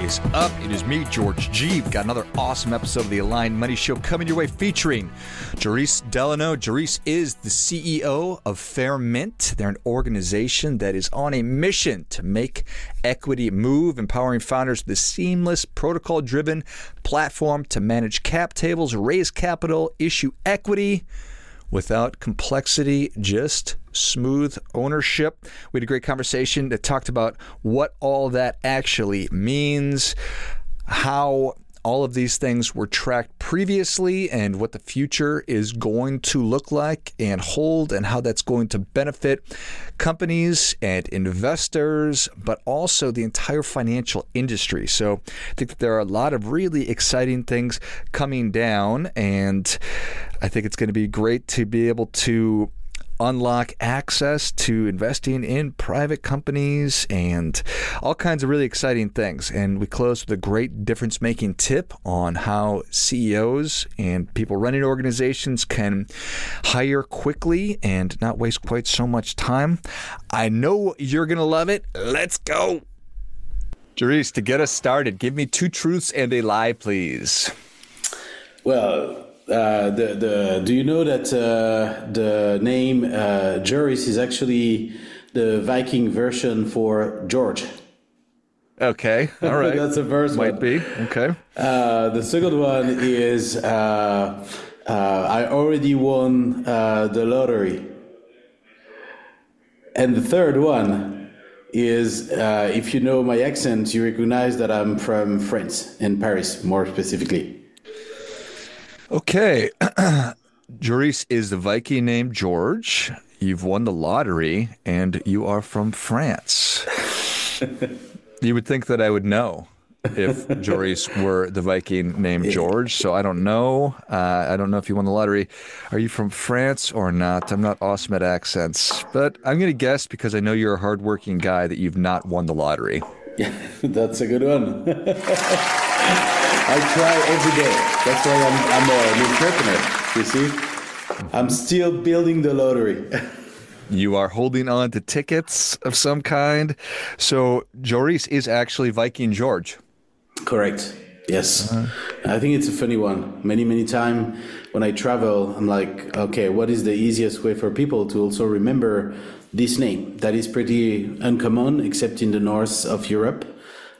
is up? It is me, George G. We've got another awesome episode of the Aligned Money Show coming your way featuring Jerice Delano. Jerice is the CEO of Fairmint. They're an organization that is on a mission to make equity move, empowering founders with a seamless, protocol-driven platform to manage cap tables, raise capital, issue equity without complexity, just smooth ownership. We had a great conversation that talked about what all that actually means, how all of these things were tracked previously, and what the future is going to look like and hold, and how that's going to benefit companies and investors, but also the entire financial industry. So I think that there are a lot of really exciting things coming down, and I think it's going to be great to be able to unlock access to investing in private companies and all kinds of really exciting things. And we close with a great difference-making tip on how CEOs and people running organizations can hire quickly and not waste quite so much time. I know you're going to love it. Let's go. Jerice, to get us started, give me two truths and a lie, please. Well, do you know that the name Jerice is actually the Viking version for George? Okay, all right. That's the first one. Might be, okay. The second one is I already won the lottery. And the third one is if you know my accent, you recognize that I'm from France, in Paris, more specifically. Okay. Jerice is the Viking named George. You've won the lottery, and you are from France. You would think that I would know if Jerice were the Viking named George, so I don't know. I don't know if you won the lottery. Are you from France or not? I'm not awesome at accents, but I'm going to guess, because I know you're a hardworking guy, that you've not won the lottery. Yeah, that's a good one. I try every day. That's why I'm an entrepreneur, you see? I'm still building the lottery. You are holding on to tickets of some kind. So Jerice is actually Viking George. Correct. Yes. I think it's a funny one. Many times when I travel, I'm like, okay, what is the easiest way for people to also remember this name? That is pretty uncommon, except in the north of Europe.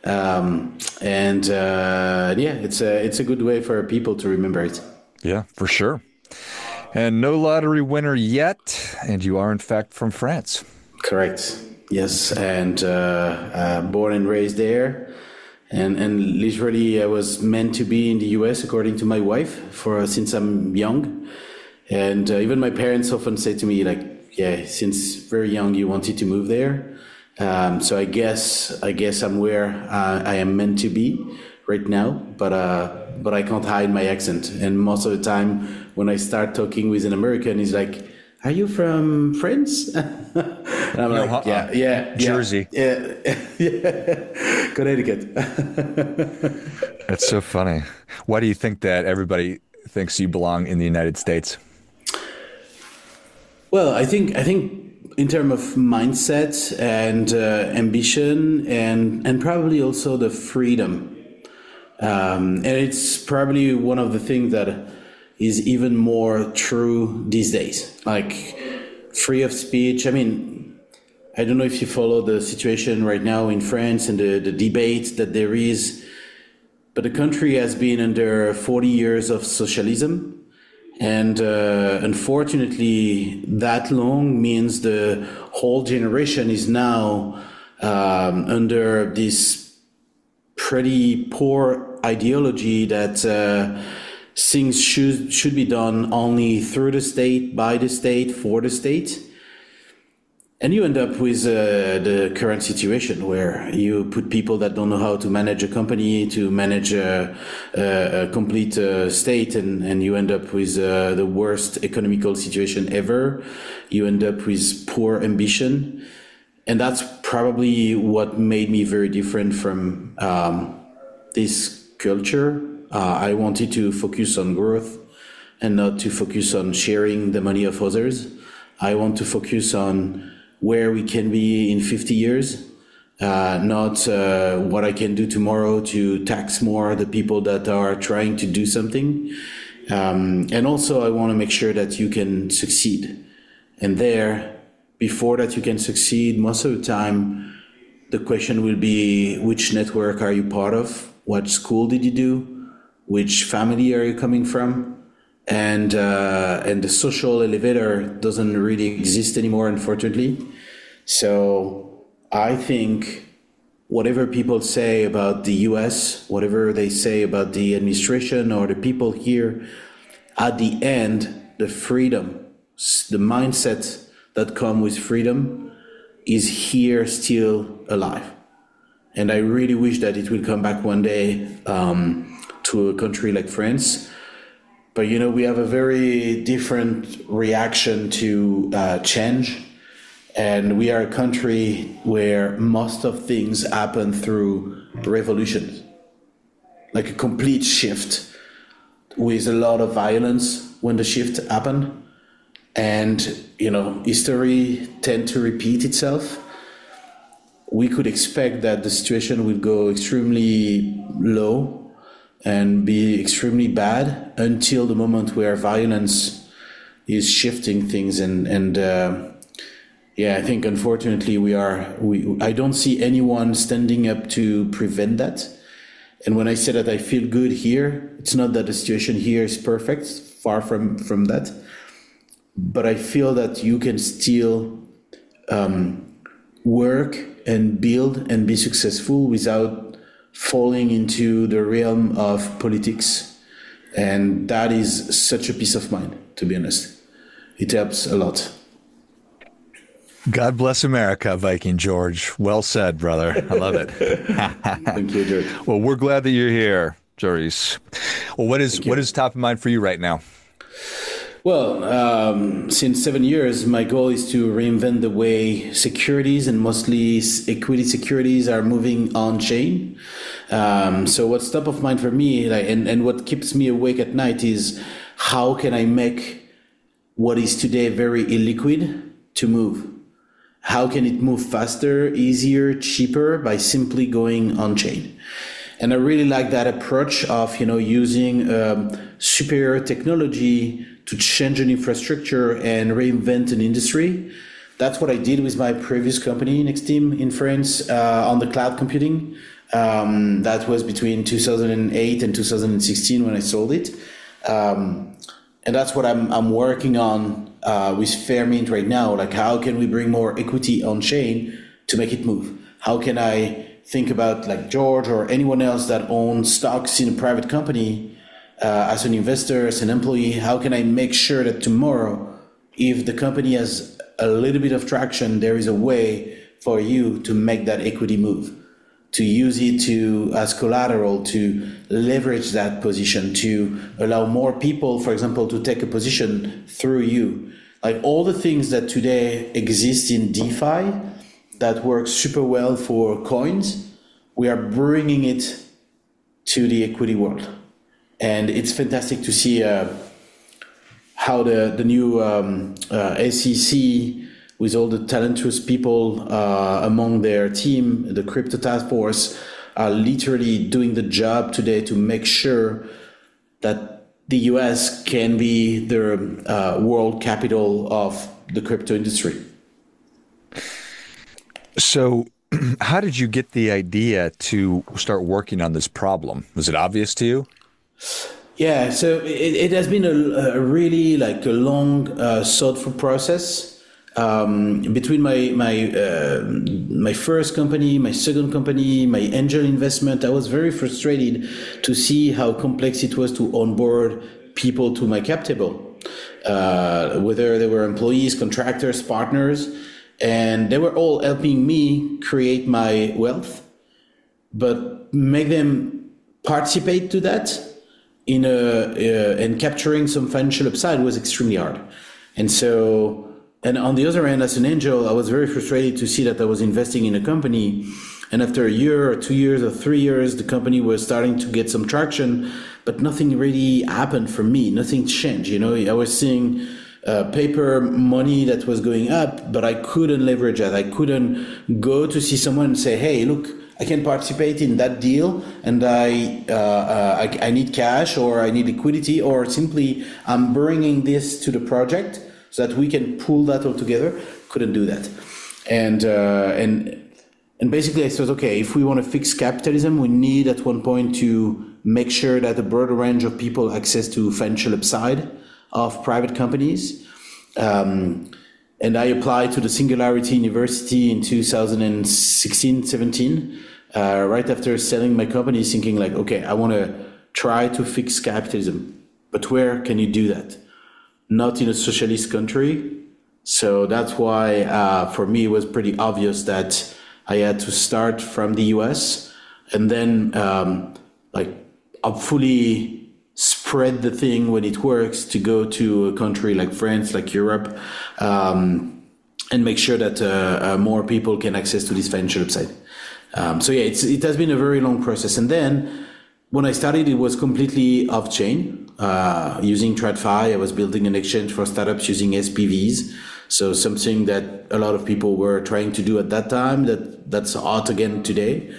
It's a good way for people to remember it. Yeah, for sure. And no lottery winner yet, and you are in fact from France. Correct. Yes, and born and raised there, and literally I was meant to be in the US according to my wife since I'm young, and even my parents often say to me like, yeah, since very young you wanted to move there. So I guess I'm where I am meant to be right now, but I can't hide my accent. And most of the time when I start talking with an American, he's like, "Are you from France?" And I'm like, yeah, Jersey, yeah, Connecticut. That's so funny. Why do you think that everybody thinks you belong in the United States? Well, I think in terms of mindset and ambition and probably also the freedom. And it's probably one of the things that is even more true these days, like free of speech. I mean, I don't know if you follow the situation right now in France and the debate that there is, but the country has been under 40 years of socialism. And unfortunately, that long means the whole generation is now under this pretty poor ideology that things should be done only through the state, by the state, for the state. And you end up with the current situation where you put people that don't know how to manage a company, to manage a complete state, and you end up with the worst economical situation ever. You end up with poor ambition. And that's probably what made me very different from this culture. I wanted to focus on growth and not to focus on sharing the money of others. I want to focus on where we can be in 50 years, not what I can do tomorrow to tax more the people that are trying to do something. And also, I want to make sure that you can succeed. And before that you can succeed, most of the time, the question will be, which network are you part of? What school did you do? Which family are you coming from? And the social elevator doesn't really exist anymore, unfortunately. So I think whatever people say about the US, whatever they say about the administration or the people here, at the end, the freedom, the mindset that comes with freedom is here still alive. And I really wish that it will come back one day to a country like France. But, we have a very different reaction to change. And we are a country where most of things happen through revolutions, like a complete shift with a lot of violence when the shift happened. And, history tends to repeat itself. We could expect that the situation will go extremely low and be extremely bad until the moment where violence is shifting things. I think unfortunately I don't see anyone standing up to prevent that. And when I say that I feel good here, it's not that the situation here is perfect, far from that. But I feel that you can still work and build and be successful without falling into the realm of politics. And that is such a peace of mind, to be honest. It helps a lot. God bless America, Viking George. Well said, brother. I love it. Thank you, George. Well, we're glad that you're here, Joris. Well, what is top of mind for you right now? Well, since 7 years, my goal is to reinvent the way securities and mostly equity securities are moving on chain. So what's top of mind for me, and what keeps me awake at night, is how can I make what is today very illiquid to move? How can it move faster, easier, cheaper by simply going on chain? And I really like that approach of, using superior technology to change an infrastructure and reinvent an industry. That's what I did with my previous company, Nexteam, in France, on the cloud computing. That was between 2008 and 2016 when I sold it. And that's what I'm working on with Fairmint right now. Like, how can we bring more equity on chain to make it move? How can I think about, like, George or anyone else that owns stocks in a private company, as an investor, as an employee, how can I make sure that tomorrow, if the company has a little bit of traction, there is a way for you to make that equity move, to use it as collateral, to leverage that position, to allow more people, for example, to take a position through you. Like all the things that today exist in DeFi that work super well for coins, we are bringing it to the equity world. And it's fantastic to see how the new SEC, with all the talented people among their team, the Crypto Task Force, are literally doing the job today to make sure that the US can be the world capital of the crypto industry. So how did you get the idea to start working on this problem? Was it obvious to you? Yeah, so it has been a really a long, thoughtful process. Between my first company, my second company, my angel investment, I was very frustrated to see how complex it was to onboard people to my cap table, whether they were employees, contractors, partners, and they were all helping me create my wealth, but make them participate to that and capturing some financial upside was extremely hard. And on the other end, as an angel, I was very frustrated to see that I was investing in a company, and after a year or 2 years or 3 years, the company was starting to get some traction, but nothing really happened for me. Nothing changed. I was seeing paper money that was going up, but I couldn't leverage that. I couldn't go to see someone and say, hey, look, I can participate in that deal, and I need cash, or I need liquidity, or simply I'm bringing this to the project so that we can pull that all together. Couldn't do that. And basically I thought, okay, if we want to fix capitalism, we need at one point to make sure that a broader range of people access to financial upside of private companies. And I applied to the Singularity University in 2016-17, right after selling my company, thinking like, okay, I want to try to fix capitalism, but where can you do that? Not in a socialist country. So that's why, for me, it was pretty obvious that I had to start from the US and then, hopefully spread the thing when it works to go to a country like France, like Europe, and make sure that more people can access to this financial upside. It has been a very long process. And then when I started, it was completely off-chain. Using TradFi, I was building an exchange for startups using SPVs. So something that a lot of people were trying to do at that time, that's hot again today.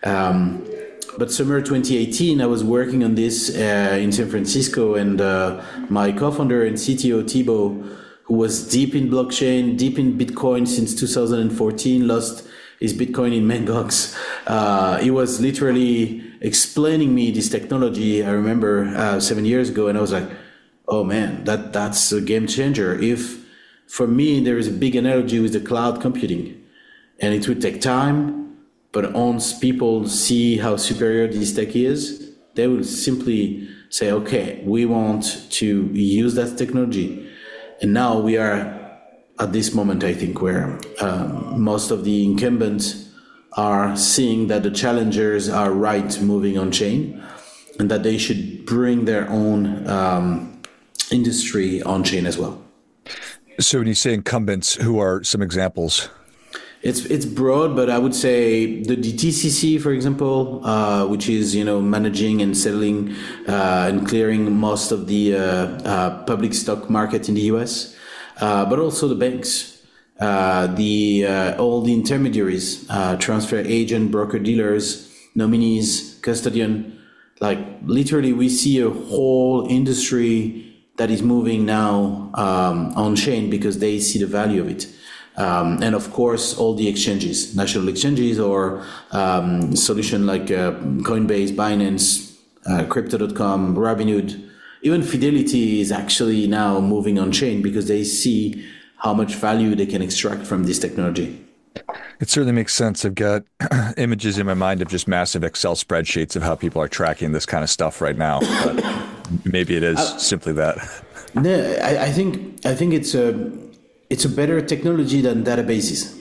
But summer 2018, I was working on this in San Francisco, and my co-founder and CTO, Thibaut, who was deep in blockchain, deep in Bitcoin since 2014, lost his Bitcoin in Mangox. He was literally explaining me this technology, I remember 7 years ago, and I was like, oh man, that's a game changer. If, for me, there is a big analogy with the cloud computing, and it would take time, but once people see how superior this tech is, they will simply say, okay, we want to use that technology. And now we are at this moment, I think, where most of the incumbents are seeing that the challengers are right moving on chain, and that they should bring their own industry on chain as well. So when you say incumbents, who are some examples? It's broad, but I would say the DTCC, for example, which is managing and settling and clearing most of the public stock market in the US, but also the banks, all the intermediaries, transfer agent, broker dealers, nominees, custodian. Like literally, we see a whole industry that is moving now on chain because they see the value of it. And of course, all the exchanges, national exchanges, or solution like Coinbase, Binance, Crypto.com, Robinhood, even Fidelity is actually now moving on chain because they see how much value they can extract from this technology. It certainly makes sense. I've got images in my mind of just massive Excel spreadsheets of how people are tracking this kind of stuff right now. But maybe it is simply that. No, I think it's a better technology than databases.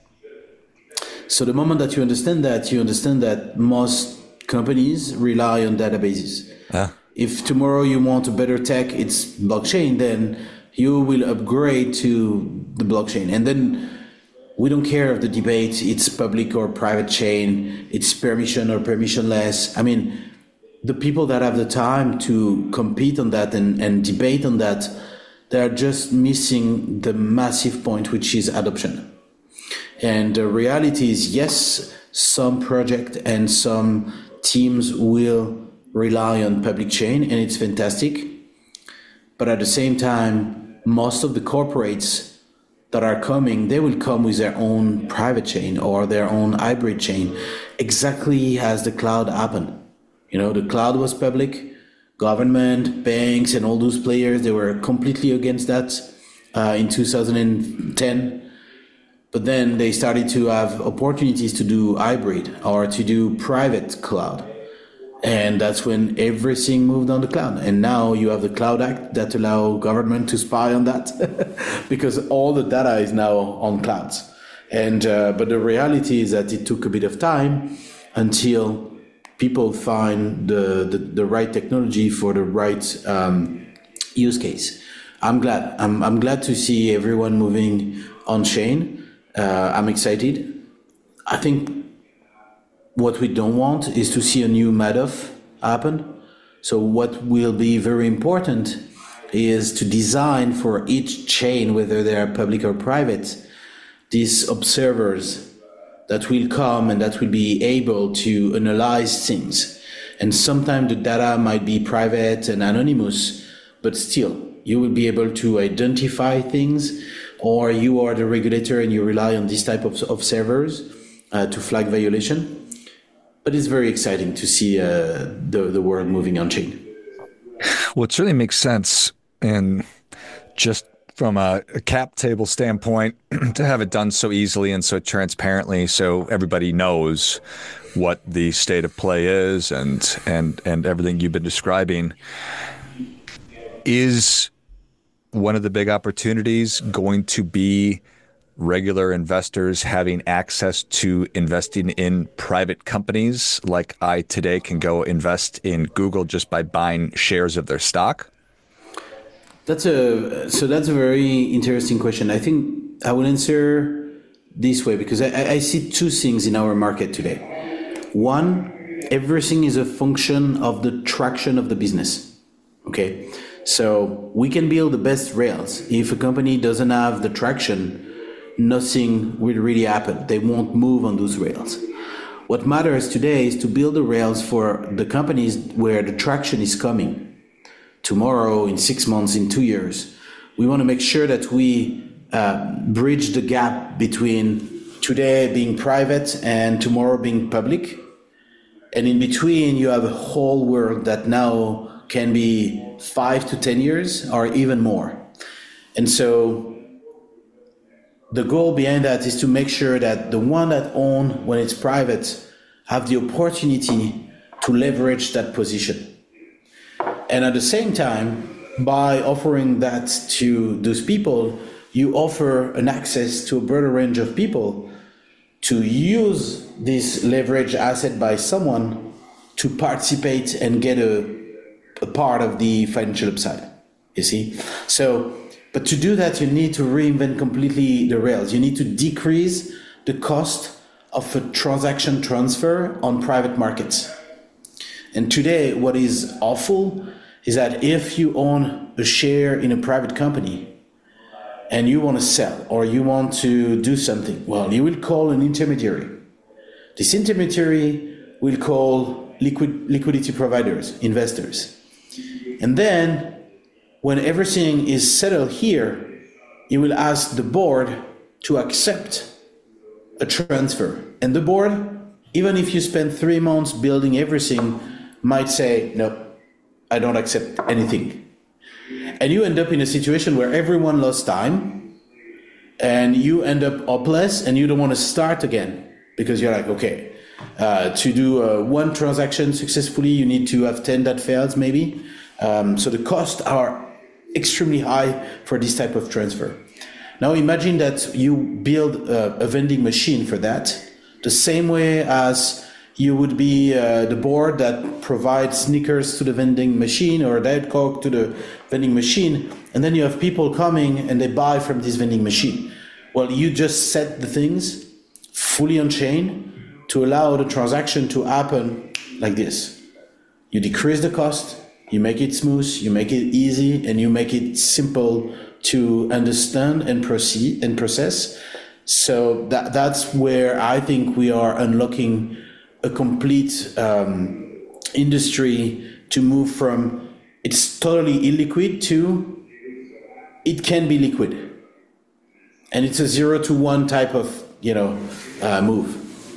So the moment that you understand that most companies rely on databases. If tomorrow you want a better tech, it's blockchain, then you will upgrade to the blockchain. And then we don't care if the debate, it's public or private chain, it's permission or permissionless. I mean, the people that have the time to compete on that and debate on that, they're just missing the massive point, which is adoption. And the reality is, yes, some project and some teams will rely on public chain, and it's fantastic. But at the same time, most of the corporates that are coming, they will come with their own private chain or their own hybrid chain, exactly as the cloud happened. The cloud was public. Government, banks, and all those players, they were completely against that in 2010. But then they started to have opportunities to do hybrid or to do private cloud. And that's when everything moved on the cloud. And now you have the Cloud Act that allow government to spy on that because all the data is now on clouds. And but the reality is that it took a bit of time until people find the right technology for the right use case. I'm glad. I'm glad to see everyone moving on chain. I'm excited. I think what we don't want is to see a new Madoff happen. So what will be very important is to design for each chain, whether they are public or private, these observers that will come and that will be able to analyze things. And sometimes the data might be private and anonymous, but still, you will be able to identify things, or you are the regulator and you rely on this type of observers to flag violation. But it's very exciting to see the world moving on chain. Well, it certainly makes sense. And just from a cap table standpoint, to have it done so easily and so transparently so everybody knows what the state of play is and everything you've been describing, is one of the big opportunities going to be regular investors having access to investing in private companies? Like I today can go invest in Google just by buying shares of their stock? That's a very interesting question. I think I will answer this way because I see two things in our market today. One, everything is a function of the traction of the business. Okay, so we can build the best rails. If a company doesn't have the traction, nothing will really happen. They won't move on those rails. What matters today is to build the rails for the companies where the traction is coming. Tomorrow, in 6 months, in 2 years, we want to make sure that we bridge the gap between today being private and tomorrow being public. And in between, you have a whole world that now can be 5 to 10 years or even more. And so the goal behind that is to make sure that the one that own when it's private have the opportunity to leverage that position. And at the same time, by offering that to those people, you offer an access to a broader range of people to use this leverage asset by someone to participate and get a part of the financial upside, you see? So, but to do that, you need to reinvent completely the rails. You need to decrease the cost of a transaction transfer on private markets. And today, what is awful is that if you own a share in a private company and you want to sell or you want to do something, well, you will call an intermediary. This intermediary will call liquidity providers, investors. And then when everything is settled here, you will ask the board to accept a transfer. And the board, even if you spend 3 months building everything, might say, no, I don't accept anything. And you end up in a situation where everyone lost time and you end up hopeless and you don't want to start again because you're like, okay, to do one transaction successfully, you need to have 10 that fails maybe. So the costs are extremely high for this type of transfer. Now imagine that you build a vending machine for that, the same way as you would be the board that provides Snickers to the vending machine or Diet Coke to the vending machine, and then you have people coming and they buy from this vending machine. Well, you just set the things fully on chain to allow the transaction to happen like this. You decrease the cost, you make it smooth, you make it easy, and you make it simple to understand and proceed and process. So that's where I think we are unlocking a complete industry to move from it's totally illiquid to it can be liquid, and it's a 0 to 1 type of move.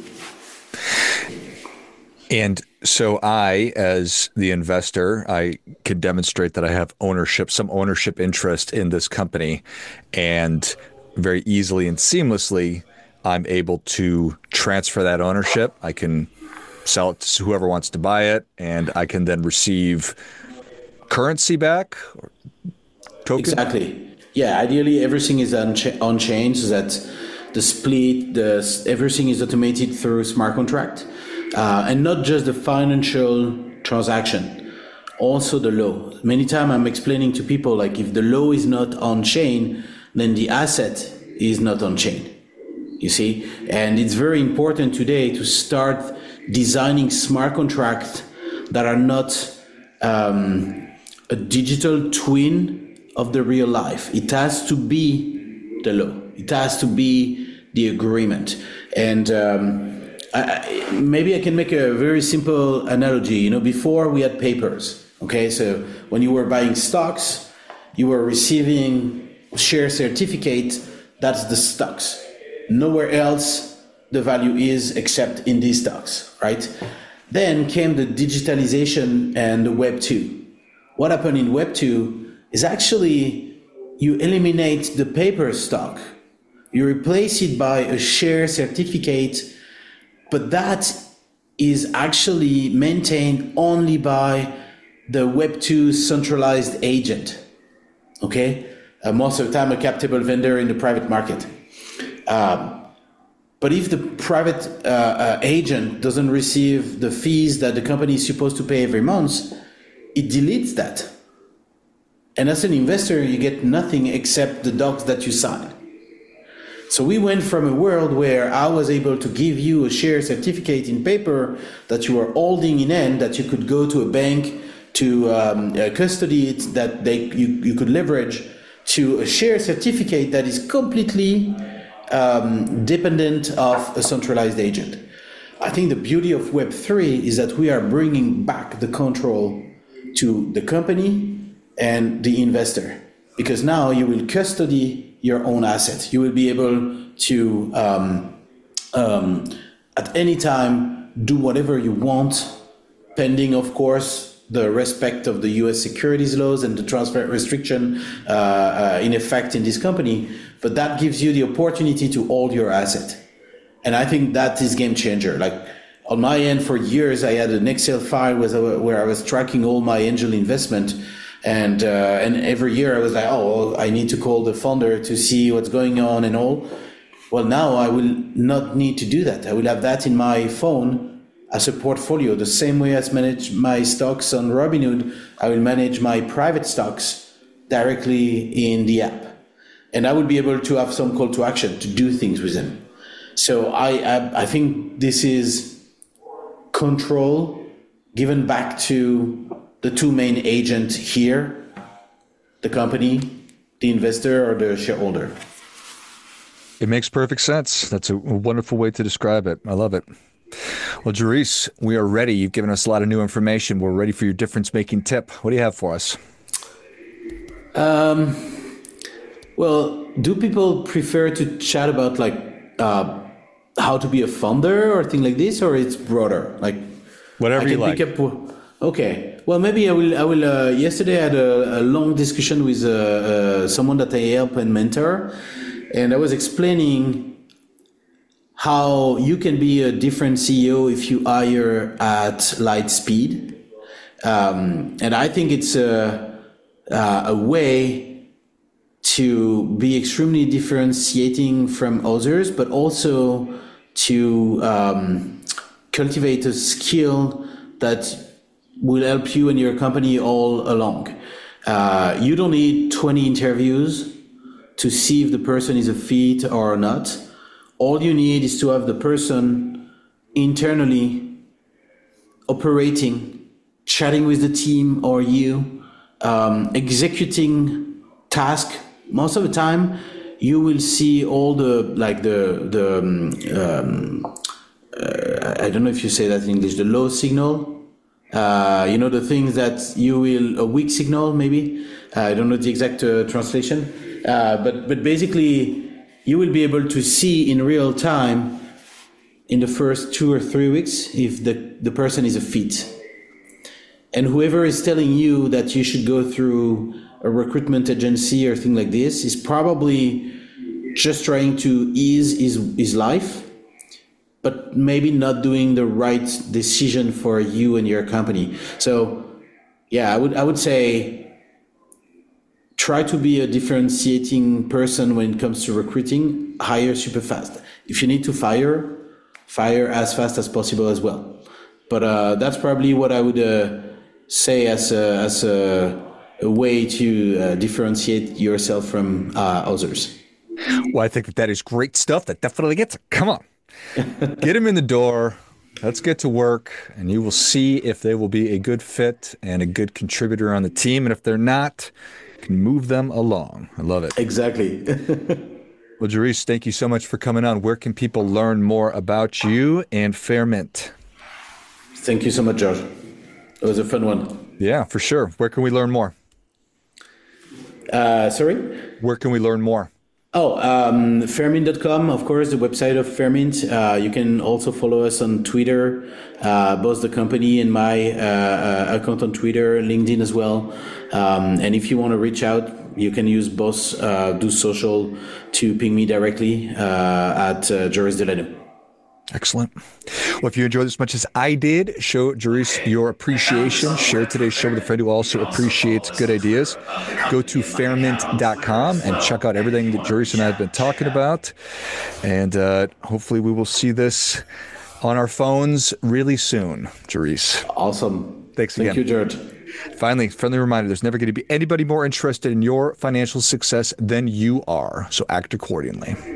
And so I, as the investor, I could demonstrate that I have some ownership interest in this company, and very easily and seamlessly, I'm able to transfer that ownership. I can sell it to whoever wants to buy it, and I can then receive currency back or token. Exactly. Yeah. Ideally, everything is on chain, so that the split, everything is automated through smart contract, and not just the financial transaction, also the law. Many times I'm explaining to people, like, if the law is not on chain, then the asset is not on chain. You see, and it's very important today to start designing smart contracts that are not a digital twin of the real life. It has to be the law. It has to be the agreement. And maybe I can make a very simple analogy. You know, before we had papers. Okay, so when you were buying stocks, you were receiving share certificate. That's the stocks. Nowhere else the value is except in these stocks, right? Then came the digitalization and the Web 2. What happened in Web 2 is actually you eliminate the paper stock. You replace it by a share certificate, but that is actually maintained only by the Web 2 centralized agent, okay? Most of the time a capable vendor in the private market. But if the private agent doesn't receive the fees that the company is supposed to pay every month, it deletes that. And as an investor, you get nothing except the docs that you sign. So we went from a world where I was able to give you a share certificate in paper that you were holding in hand, that you could go to a bank to custody it, that you could leverage, to a share certificate that is completely dependent of a centralized agent. I think the beauty of Web3 is that we are bringing back the control to the company and the investor, because now you will custody your own assets. You will be able to, at any time, do whatever you want, pending, of course, the respect of the US securities laws and the transfer restriction in effect in this company. But that gives you the opportunity to hold your asset. And I think that is game changer. Like on my end, for years, I had an Excel file where I was tracking all my angel investment. And every year I was like, oh, I need to call the founder to see what's going on and all. Well, now I will not need to do that. I will have that in my phone as a portfolio. The same way as manage my stocks on Robinhood, I will manage my private stocks directly in the app. And I will be able to have some call to action to do things with them. So I think this is control given back to the two main agents here, the company, the investor, or the shareholder. It makes perfect sense. That's a wonderful way to describe it. I love it. Well, Joris, we are ready. You've given us a lot of new information. We're ready for your difference-making tip. What do you have for us? Well, do people prefer to chat about like how to be a founder or thing like this, or it's broader? Like whatever you like. Okay. Well, maybe I will. Yesterday, I had a long discussion with someone that I help and mentor, and I was explaining how you can be a different CEO if you hire at light speed, and I think it's a way to be extremely differentiating from others, but also to cultivate a skill that will help you and your company all along. You don't need 20 interviews to see if the person is a fit or not. All you need is to have the person internally operating, chatting with the team or you, executing tasks. Most of the time, you will see all the I don't know if you say that in English, the low signal. The things that you will, a weak signal maybe. I don't know the exact translation, but basically you will be able to see in real time in the first 2 or 3 weeks if the person is a fit. And whoever is telling you that you should go through a recruitment agency or thing like this is probably just trying to ease his life, but maybe not doing the right decision for you and your company. So yeah, I would say try to be a differentiating person when it comes to recruiting. Hire super fast. If you need to fire as fast as possible as well. But that's probably what I would say as a way to differentiate yourself from others. Well, I think that is great stuff. That definitely gets it. Come on. Get them in the door. Let's get to work, and you will see if they will be a good fit and a good contributor on the team. And if they're not, can move them along. I love it. Exactly. Well, Joris, thank you so much for coming on. Where can people learn more about you and Fairmint? Thank you so much, George. It was a fun one. Yeah, for sure. Where can we learn more? Sorry? Where can we learn more? Fairmint.com, of course, the website of Fairmint. You can also follow us on Twitter, both the company and my account on Twitter, LinkedIn as well. And if you want to reach out, you can use both Do Social to ping me directly at Joris Delano. Excellent. Well, if you enjoyed this as much as I did, show Joris your appreciation. Share today's show with a friend who also appreciates good ideas. Go to fairmint.com and check out everything that Joris and I have been talking about. And hopefully we will see this on our phones really soon, Joris. Awesome. Thanks again. Thank you, George. Finally, friendly reminder, there's never going to be anybody more interested in your financial success than you are. So act accordingly.